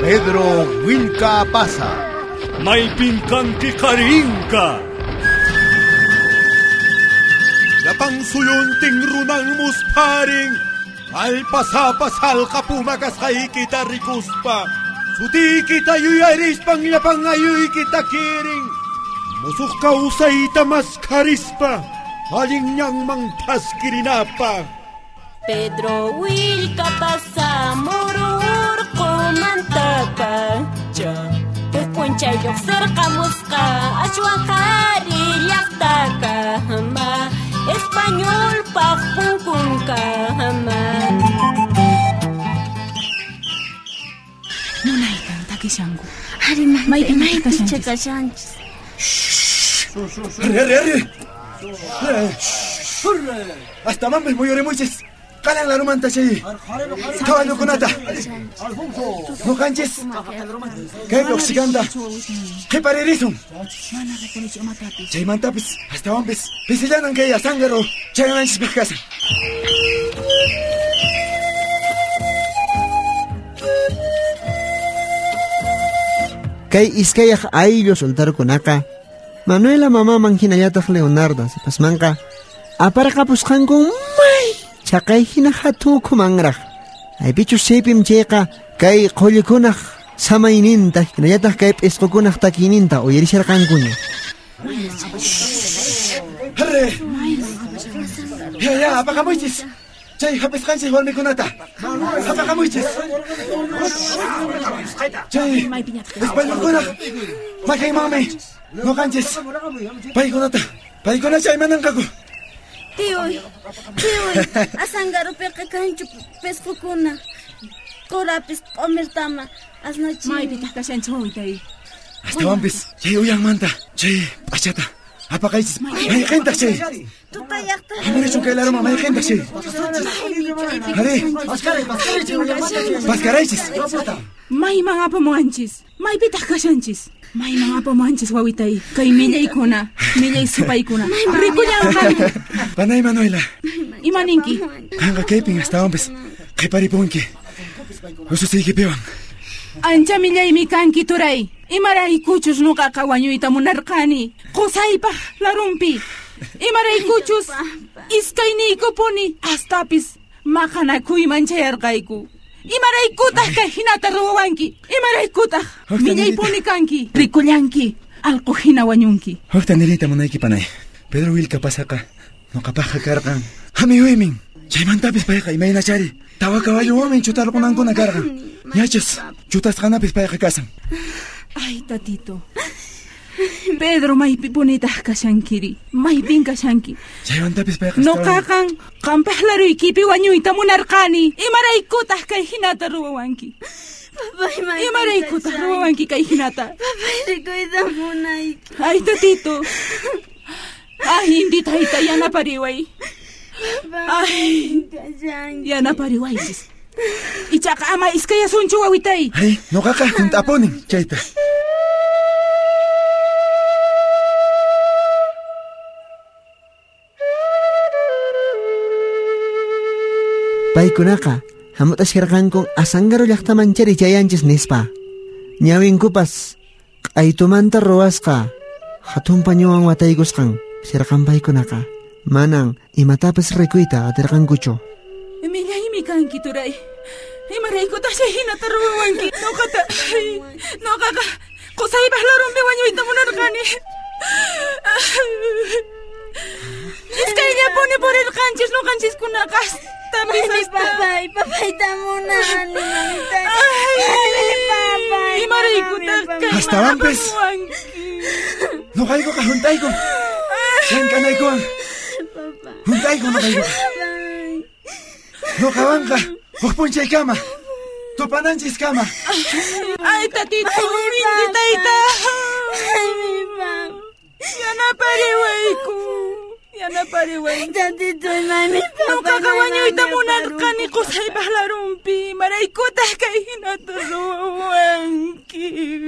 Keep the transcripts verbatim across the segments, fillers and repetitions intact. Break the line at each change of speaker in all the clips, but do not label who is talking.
Pedro Wilka pasa.
Maypin kanki karinka.
Yapang suyunting runang musparing. Alpasapasal kapumakas kay kita rikuspa. Suti kita yuyaris pang yapang ayoy kita kiring. Musuk ka usay tamas karispa. Aling niyang mangtas kirinapa.
Pedro Wilka pasa murur komantaka. Ja, pekuncha yoksar kamuska. Aswang kari yaktaka. Ma, Espanyol pakpungkungka. Ma.
Munaitan takisanggu.
Hari mah,
May
may
picha
picha kasanchis.
Arre, arre, arre. Hasta mames muy oremuches. Kalang la romanta siya. Kawayo ko nata. No kanches. Kaya poksiganda. Kaya paririsong. Chay mantapis. Hasta mames. Pisilanan kaya sangaro. Chay manchis pagkasa.
Kay iskayah ayllo soltar kunaka. Manuela mamá manghinayatak Leonardo si pasmanka. Apara kapuskan kong may chakay hinahatu kumangrah. Ay pichu sepim cheka kay kolikunak samayninta hinayatak kay eskokunak takininta o yerishar kankunya.
Harre! Ya, ya, apakamuitis. Chay, hapis kansis walmi kunata. Apakamuitis. Chay, espanyol kunak. Makay mami. No kansis. Pay kunata. Pay kunata chay manangkaku.
Tiyoy, tiyoy, asangaro peka kanchu peskukuna. Korapis omertama, asnachi.
May pitah kasanchu itay.
Hasta wampis. Chay uyang manta. Chay, pachata. Apakaisis. May kentak chay.
Tutayakta.
Hamere chungkay laro ma may kentak chay. Hare. Paskaraisis.
May mga pamuanchis. May pitah kasanchis. May mga pamuanchis wawitay. Kay milay kuna. Milay supay kuna. Rikunyang kami.
Panay Manuela.
Imaninki.
Hanga kayping hasta wampis. Kay paripunki. Uso sige pewan.
Ancha milay mi kanki turay. Imaray kuchus no kakawanyo itamunarkani. Kusaypa larumpi. Imaray kuchus. Iskay ni ikuponi. Astapis. Makanakuy manchayarkayku. Imaray kutah kay hinataruwanki. Imaray kutah. Milay poni kanki. Rikulyanki. Alko hinawanyunki.
Hokta nilita mo na ikipanay. Pedro Wilka pasa ka. No kapaha karkan. Hami ueming. Chay mantapis paya ka imay na chari. Tawa kawayo ueming chutalo ko nang ko nagarkan. Nyachas. Chutas kanapis paya ka kasang.
Ay, tatito. Pedro, may pipunitah ka siyangkiri. May ping ka siyangki.
Chay mantapis paya ka.
No kakang. Kampahlaro ikipiwanyo itamunarkani. Imaray kutah kay hinataruwanki.
Papay, may
Imaray kutah ruwanki kay hinata.
Papay, rikuida muna iki.
Ay, tatito. Ay, hindi tayo tayo napariway. Ay, yan napariway. Ichaka ama iskaya suncho wawitay.
Ay, no kaka, kung taponing. Chayta.
Paikunaka, hamot asyarakan kong asanggaro yakta manchari chayanchis nispa. Nyawing kupas, ay tumanta roas ka. Hatong panyuang wataygos kang, sirakan paikunaka. Manang, imatapas rekuita atirakan kucho.
Emilia imikan kituray. Imaray ko ta siya hinataruwanki. No kata, no kaka, kusay bahlarong biwanyo itamunarkani. Iskay niya po ni Borel kanchis no kanchis kunakas. Tapos hasta.
Papay, papay tamuna.
Ay, papay. Imaray ko ta kay
Hasta wampes. No kayo ko ka, huntay ko. Yan kanay ko ang. Huntay ko, no kayo ko. No kawang ka. Hukpunchay kama. Tupananchis kama.
Ay, tatito, hindi tayta.
Ay, mi pap.
Yan na pariway ko. Yan na pariway.
Tatito, mami, papay.
No kakawanyo itamunarkan ni kusay bahlarumpi. Maray ko ta kay hinataruwanki.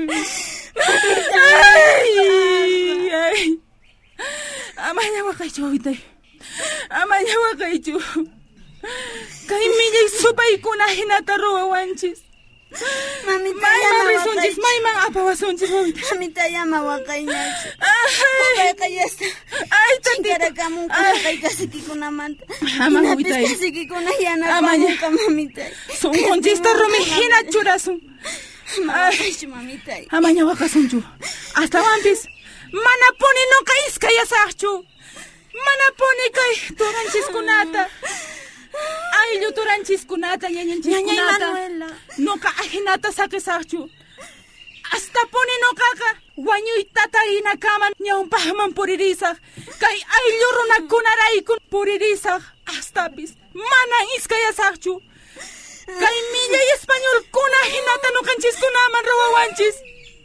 Ay, ay. Amanya wa kay Chowitay. Amanya wa kay Chow. Kay milyay subay ko na hinataruwanchis.
Mamita,
Mayman
llama
risunchis, mayman apawasunchis, wawita.
Mamita, llama waqayñachu.
Ay,
Waqayqa yasta.
ay, tantita.
Chinkarakamunqa
Ay.
waqay kasikikunamanta.
Ama,
Hinapis
wawitay.
kasikikuna
Amaña.
yanapamunqa, mamita.
Sunqunchista rumi hina churasun. Ay,
Waqaychu, mamita.
amaña waqasunchu. Astawanpis mana puni nuqa iskayasaqchu. Mana puni kay turanchiskunata. Ayllu turanchiskunata, ñañanchiskunata.
Ñañay Manuela.
Nuqa ahinata sakisaqchu. Hasta puni nuqaqa wañuytata hinakaman ñawpaqman puririsaq. Kay ayllu runakunarayku puririsaq. Hastapis mana iskayasaqchu. Kay millay españolkuna hinata nuqanchiskunaman ruwawanchis.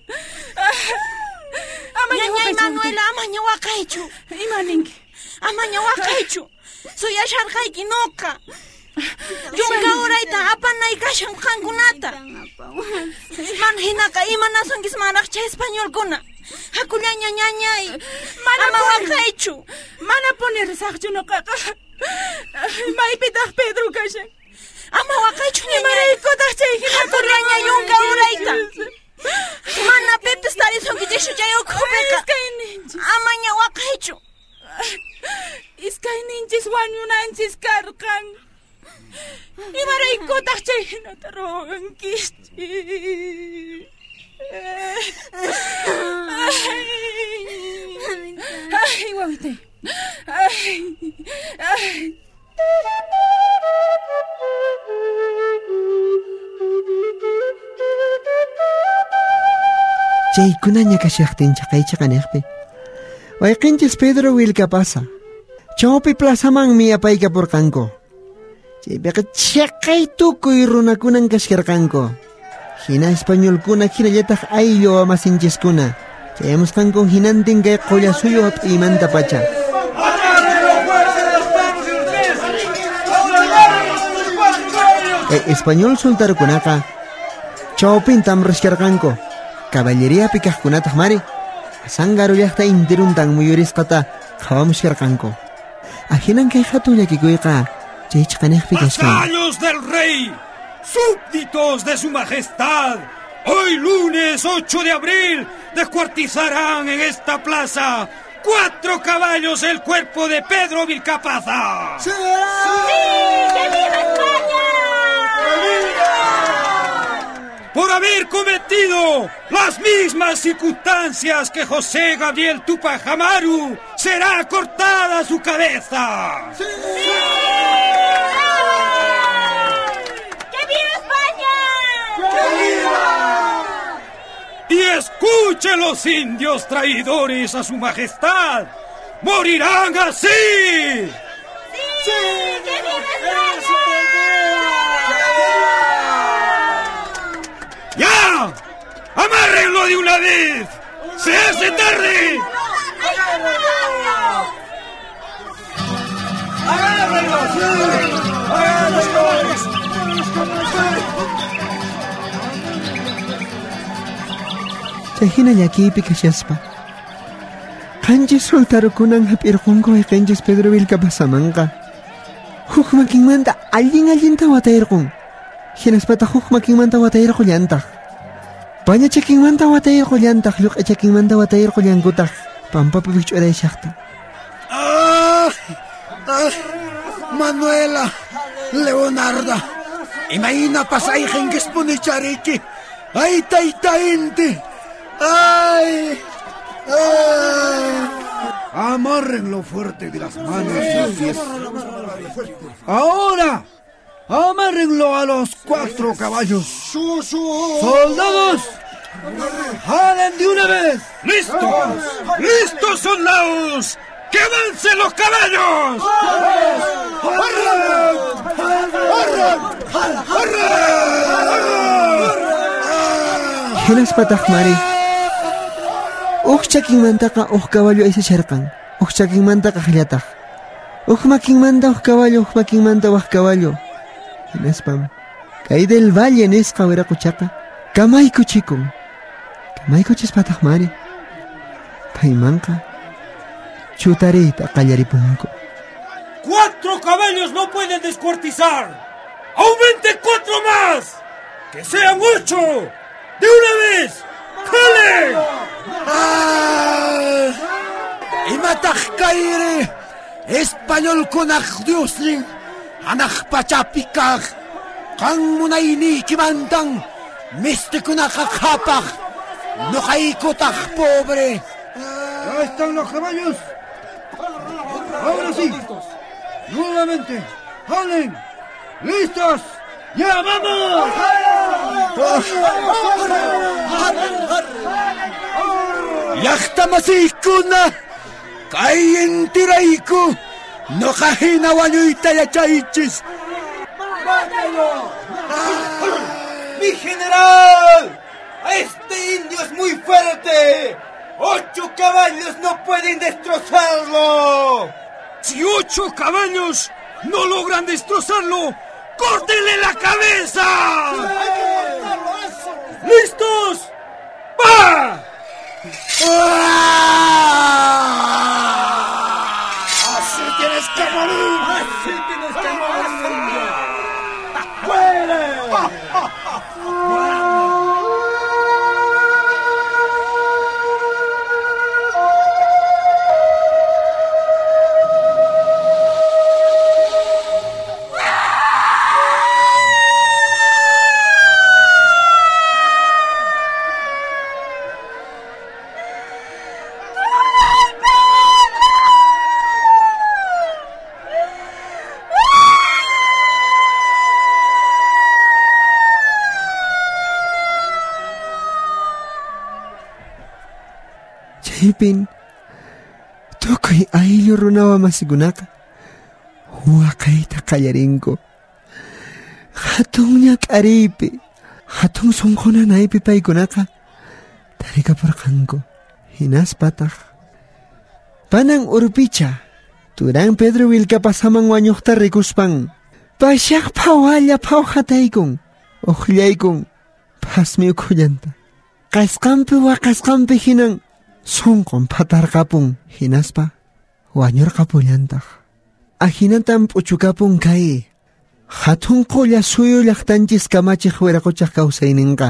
Amaña
Ñañay
waqaychu.
Manuela, amaña waqaychu.
Imaninki.
Amaña waqaychu. Suyasharqayki nuqa. Yunka urayta apanay kashan qankunata. Man hinaqa imanasunkiz manaq chay españolkuna. Hakullaña ñañay.
Mana
Ama
puni-
waqaychu.
Mana punirisaqchu nuqaqa. Maypitaq Pedro kashan.
Ama waqaychu ñañay.
Imaraykutaq chay hinata
Hakullaña yunka urayta. Mana pipis tarisunkichikchu chay ukhupiqa.
Iskayninchis.
Amaña waqaychu.
Iskayninchis wañunanchis karqan. Imaraykutaq chay hinata ruwankichis. Ay, wawitay. Ay, ay.
Chaykunaña kashaqtin chaqaycha qaniqpi. Wayqinchis Pedro willkapasa. Chawpi plazamanmi apaykapurqanku. Chaypiqa chaqay tukuy runakunan kashkarqanku. Hina españolkuna hinallataq ayllu amasinchiskuna. Chayamusqanku hinantin kay qollasuyu hap'imanta pacha. Kay español soltarukunaqa chawpintam rishkarqanku. Caballería pikaqkunataq mari. Sangaru llaqta intiruntan muyurisqata qhawamushkarqanku. Ahinan kay hatun llakikuyqa chaycha qaniqpi kashkan.
¡Vasallos del rey! ¡Súbditos de su majestad! Hoy lunes ocho de abril descuartizarán en esta plaza cuatro caballos el cuerpo de Pedro Vilcapaza.
¡Sí! ¡Que viva España!
Por haber cometido las mismas circunstancias que José Gabriel Tupac Amaru, será cortada su cabeza.
¡Sí! ¡Que viva España! ¡Que viva!
Y escuchen los indios traidores a su majestad, morirán así.
¡Sí! ¡Que viva España!
¡Ya! ¡Amárrenlo de una vez! ¡Se hace tarde!
Chayhina llakipi kashaspa. Qanchis soltarukunan hap'irqunku wayqinchis Pedro Vilcapasamanqa. Huk makinmanta allin allinta watayirqun. Hinaspata huk makinmanta watayirqu llantaq. Paña chakinmanta watayirqu llantaq, lluq'a chakinmanta watayirqu llankutaq. Pampapi wich'urayshaqta.
¡Ah! ¡Ah! Manuela, Leonarda, imagina pasayjen que spunichariki. ¡Ay, taitainte! ¡Ay! ¡Ay! Amárrenlo fuerte de las manos y los pies. ¡Ahora! ¡Amárrenlo a los cuatro caballos! ¡Soldados! ¡Jalen de una vez!
¡Listos! ¡Listos, soldados! ¡Que avancen los caballos!
¡Arran! ¡Arran! ¡Arran!
Hinaspataq mari. Uq chakinmantaqa uq caballo aysacharqan. Uq chakinmantaqa qillataq. Uq makinmanta uq caballo, uq makinmanta waq caballo. Hinaspam kay del valle nisqa wiraquchaqa kamaykuchikun. Kamaykuchispataq mari. Paymanqa chutariyta qallaripunku.
¡Cuatro caballos no pueden descuartizar! ¡Aumente cuatro más! ¡Que sean ocho! ¡De una vez! ¡Jale!
¡Ah! ¡Imataq kayri! ¡Español kunaq Diosling! ¡Anaq pachapikaq! ¡Kan munayni kimantan! ¡Miste kunaq hapaq! ¡Noqaykutaq pobre!
¡Ya están los caballos! ¡Ahora sí! ¡Nuevamente! ¡Jalen! ¡Listos! ¡Ya vamos!
¡Llaqtamasiykuna! ¡Kay intirayku! ¡Noqahina wañuyta yachaychis!
¡Mi general! ¡Este indio es muy fuerte! ¡Ocho caballos no pueden destrozarlo!
Si ocho caballos no logran destrozarlo, ¡córtenle la cabeza! ¡Listos! ¡Va!
¡Así tienes que morir!
¡Así tienes que morir!
Chaypin, tukuy ayllu runawa masikunaka waqayta qallarinko. Hatun ñak'ariypi, hatun sunqunanaypi paykunaqa tarikapurqanku. Hinaspataq panan urpicha turan Pedro Willkapasaman wañuqta rikuspan pashaqpa wallapaw hataykun uqllaykun pasmi ukullanta qasqanpi waqasqanpi hinan sunqun patarqapun hinaspa wañurqapullantaq ahinatan p'uchukapun kay hatun qulla suyu llaqtanchis kamachiq wiraquchaq kawsayninqa.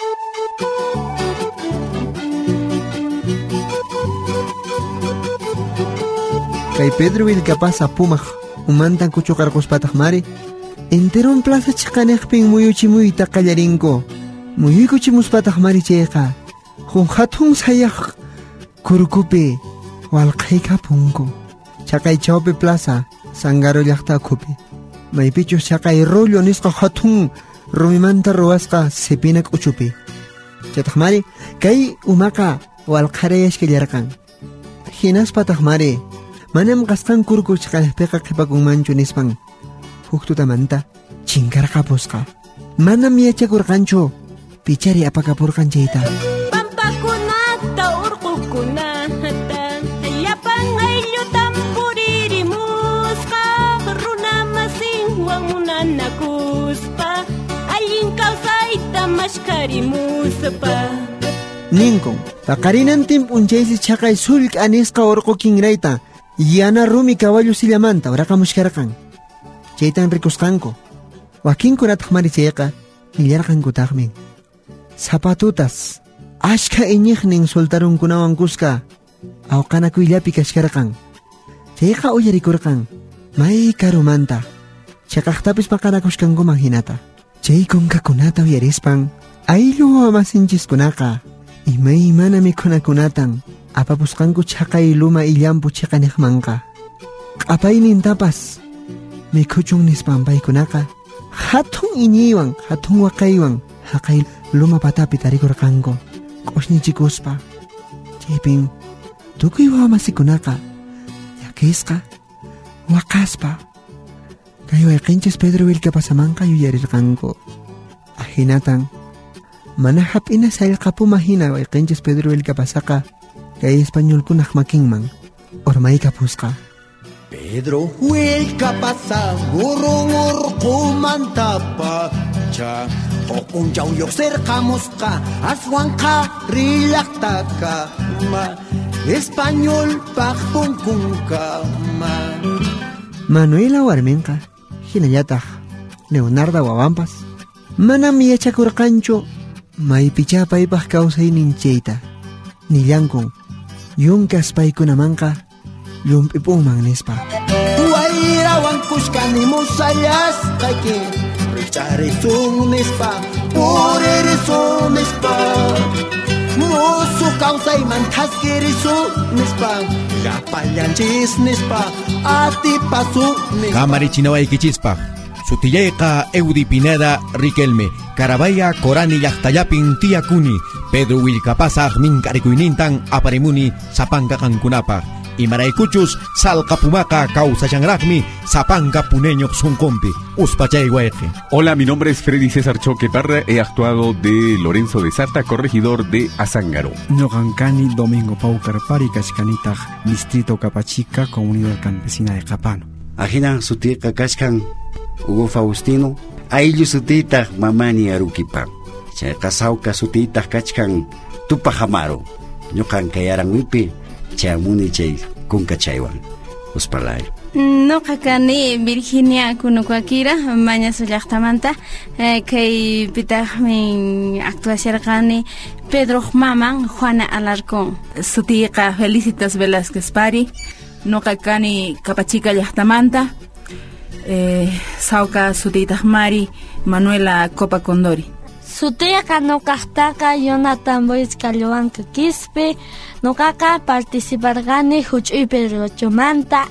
Kay Pedro Willkapasa pumaq umantan kuchuqarquspataq mari enteron plaza chiqaniqpin muyuchimuyta qallarinko muyuykuchimuspataq mari chayqa jun hatun sayaq kurkupi walqaykapunku chaqay chawpi plaza Sangaro llaqta ukhupi maypichus chaqay rollo nisqa hatun rumimanta ruwasqa sipina k'uchupi chataq mari kay umaqa walqarayashkallarqan hinaspataq mari manam qasqan kurku chaqalpiqa qipakunmanchu nispan huk tutamanta chinkarqapusqa manam yachakurqanchu pichari apakapurqan chayta.
Pampakunata urqukunata llapan ayllutan puririmusqa runa masinwan munanakuspa allin kawsayta mashkarimuspa
ninkun paqarinantin p'unchaysis chaqay sulk anisqa urqu kinrayta yana rumi caballo sillamanta uraqamushkarqan chaytan rikusqanku wakinkunataq mari chayqa millarqankutaqmin zapatutas ashka iñiqnin soltarunkunawan kusqa awqanakuyllapi kashkarqan chayqa uyarikurqan may karumanta chaqaqtapis paqanakushkankuman hinata chay kunkakunata uyarispan ayllu wawamasinchikkunaqa imaymana mikhunakunatan apapusqanku chaqay luma illampu chiqaniqmanqa q'apaynintapas mikhuchun nispan paykunaqa hatun iñiywan hatun waqaywan haqay luma patapi tarikurqanku q'ushnichikuspa chaypin tukuy wawamasiikunaqa llakisqa waqaspa kay wayqinchis Pedro Willkapasamanqa yuyarirqanku ahinatan mana hap'ina sallqapuma hina wayqinchis Pedro Willkapasaqa kay españolkunaq makinman urmaykapusqa.
Pedro Willkapasa gurung urqumanta pacha uqunchaw lluqsirqamusqa aswanqa rilaqtaqa ma español paqpunkunkama.
Manuela warminqa hinallataq Leonardo wawanpas Manam yachakurqanchu maypichapaypaq kawsayninchayta nillankun yunkas paykunamanqa llump'ipuman nispa.
Wayrawan kushkani musayasqayki richarisun nispa puririsun nispa musu kawsayman thaskirisun nispa llapallanchis nispa atipasun nispa
Kamarichinawaykichispa Sutillayqa Eudi Pineda Riquelme Carabaya Corani llaqtallapin tiyakuni Pedro Willkapasaq minkarikuynintan aparimuni sapanka qankunapaq imaraykuchus salqapumaqa kawsashanraqmi sapanka puneñoq sunqunpi uspachay wayqi.
Hola, mi nombre es Freddy César Choque Parra, he actuado de Lorenzo de Sata, corregidor de Azángaro.
Ñoqankani Domingo Paucar Pari kashkanitaq Distrito Capachica, Comunidad Campesina de Capano.
Ajina sutiqa kashkan Hugo Faustino, ayllu sutitaq mamani arukipa. Chayqa sawqa sutitaq kachkan Tupajamaro. Ñuqanqa yaranwipi chamuni chay kunka chaywan uspalay.
Noqa kani Virginia Kunukwakira mañas llaqtamanta eh, kay pitaqmi actuasyarqani Pedro maman Juana Alarcón.
Sutiqa Felicitas Velázquez Pari. Noqa kani Capachica llaqtamanta. Eh, Sauka sutitaq Mari Manuela Copa Condori.
Sutiqa nuqaqtaqa Jonathan Boyes Calloanca Quispe, nuqaqa participarqani huch'uypi Rochomanta,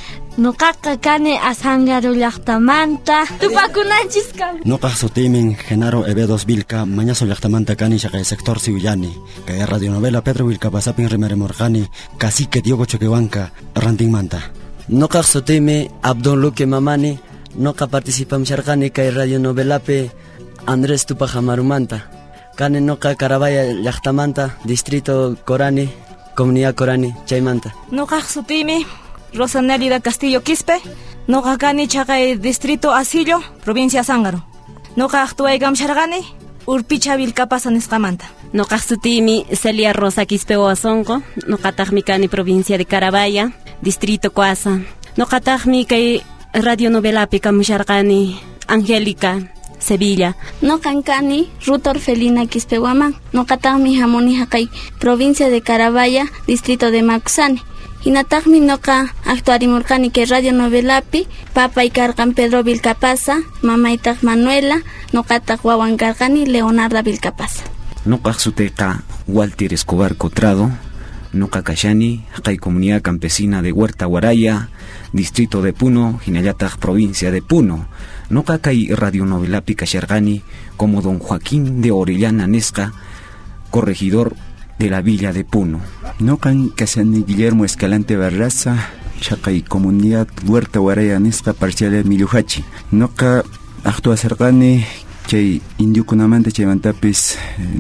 nuqaqa kani Azángaro llaqtamanta, tupakunanchisqa.
Nuqaq sutimin Genaro Evedos Vilca, mañaso llaqtamanta kani shaqay sector Siullani, kay radionovela Pedro Willkapasapin rimaremurqani Cacique Diogo Choquehuanca rantinmanta.
Nuqaq sutimi Abdon Luque Mamani, nuqa participamsharqani kay radionovelapi Andrés Tupajamarumanta, kani nuqa Carabaya llaqtamanta, Distrito Corani, Comunidad Corani, chaymanta.
Nuqaq sutimi Rosanelida Castillo Quispe, nuqa kani chaqay Distrito Asillo, Provincia Azángaro. Nuqa actuaykamsharqani Urpicha Willkapasa nisqamanta.
Nuqaq sutimi Celia Rosa Quispe Oasongo, nuqataqmi kani Provincia de Carabaya, Distrito Coasa. Nuqataqmi kay radionovelapi kamusharqani Angélica Sevilla.
Noqankani Ruth Orfelina Quispehuaman, noqataqmi hamuni haqay Provincia de Carabaya, Distrito de Macsani. Hinataqmi noqa actuarimurqani que radionovelapi papay karqan Pedro Willkapasa, mamaytaq Manuela, noqataq wawan karqani Leonarda Willkapasa.
Nuqaq sutiqa Walter Escobar Cotrado, nuqa kashani haqay Comunidad Campesina de Huerta Guaraya, Distrito de Puno, hinallataq Provincia de Puno. Nuqa kay radionovelapi kasharqani como don Joaquín de Orellana Nesca, corregidor de la Villa de Puno.
Nuqan kashani Guillermo Escalante Barraza, shaqay Comunidad Huerta Guaraya Nesca parcial Miluhachi. Nuqa actuasarqani chay indiukunamanta chaymantapis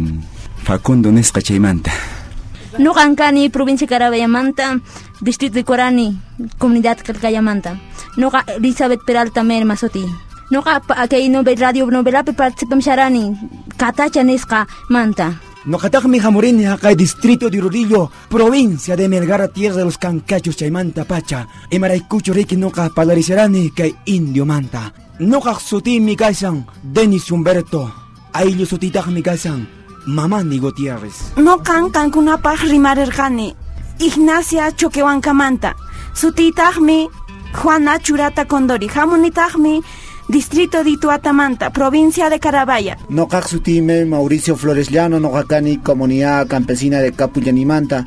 Facundo Nesca chaymanta.
Nuqankani Provincia Carabayamanta, Distrito de Corani, Comunidad Calcayamanta. Nuqa Elizabeth Peralta Merma Soti. Nuqa kay radio novelapi participamsharani Catacha Nesca Manta.
Nuqataqmi hamurini haqay Distrito de Rodillo, Provincia de Melgar, Tierra de los Cancachos chaymanta pacha. Imaraykuchu riki nuqa palarisarani kay Indio Manta. Nuqaq sutimi kashan Denis Humberto. Ayllu sutitaqmi kashan Mamani Gutiérrez.
Nuqan kankunapaq rimarirqani Ignacia Choquehuancamanta. Sutitaqmi Juana Churata Condori. Hamunitaqmi Distrito de Ituatamanta, Provincia de Carabaya.
Nuqaq sutimi Mauricio Flores Llano, nuqa kani Comunidad Campesina de Capullanimanta,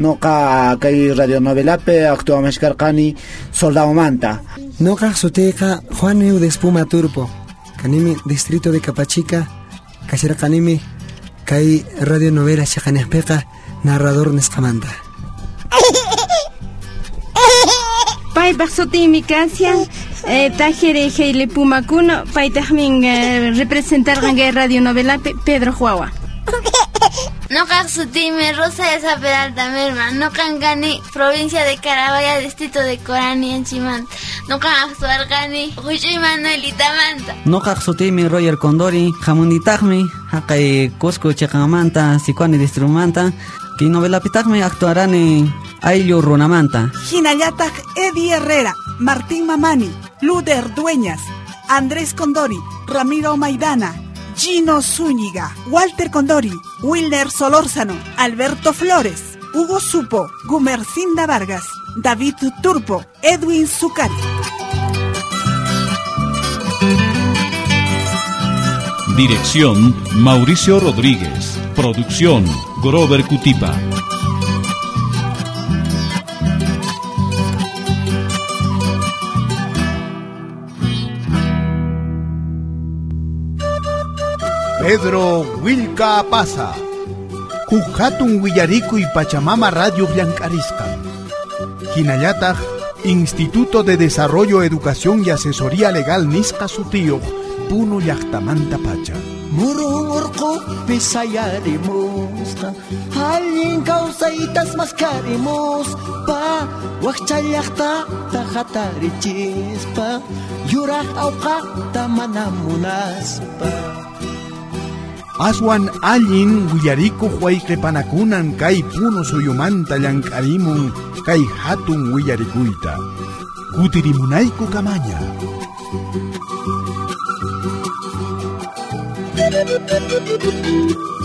nuqa kay radionovelapi actuamashkarqani Soldado Manta.
Nuqaq sutiqa Juan Eudes Puma Turpo, kanimi Distrito de Capachica, kasharqanimi kay radionovela shaqaniqpiqa narrador nisqamanta.
Paypaq sutimi kasyan eh, Tajere Heile Pumakuno, paytaqmin eh, representarqan kay radionovelapi Pedro Huawa.
Nuqaq sutimi Rosa Esa Peralta Merma, nuqankani Provincia de Carabaya, Distrito de Corani Anchimanta. Nuqaq actuarqani Huch'uy Manuelitamanta.
Nuqaq sutimi Roger Condori, hamunitaqmi haqay Cusco Chiqamanta, Sicuani Distrumanta, ki novelapitaqmi actuarani Ayllu Runamanta.
Hinallataq Eddie Herrera, Martín Mamani, Luder Dueñas, Andrés Condori, Ramiro Maidana, Gino Zúñiga, Walter Condori, Wilner Solórzano, Alberto Flores, Hugo Supo, Gumercinda Vargas, David Turpo, Edwin Zucari.
Dirección Mauricio Rodríguez. Producción Grover Cutipa.
Pedro Wilka Pasa. Kujatun Willariku y Pachamama Radio Blancarisca. Hinayatag, Instituto de Desarrollo, Educación y Asesoría Legal Nisca Sutío, Puno Llaqtamanta Pacha.
Murung urqu pisayarimus Halin kausaitas mascarimus Pa Wakchayakta tahatarichis Pa Yurak auqaqta manamunas Pa
Aswan allin Willariku huayqepanakunan Kay Puno Suyumanta Llank'arimun Kay hatun Willarikuita Kutirimunayku kamaña.
Thank you.